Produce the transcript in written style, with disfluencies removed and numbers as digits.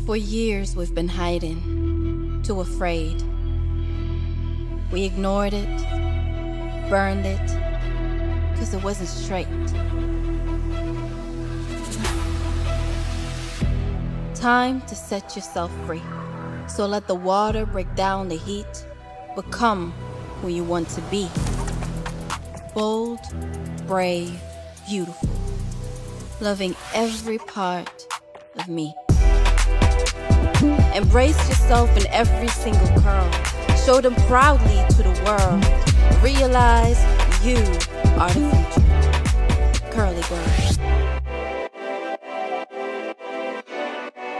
For years we've been hiding, too afraid. We ignored it, burned it, 'cause it wasn't straight. Time to set yourself free. So let the water break down the heat. Become who you want to be. Bold, brave, beautiful. Loving every part of me. Embrace yourself in every single curl. Show them proudly to the world. Realize you are the future. Curly girl.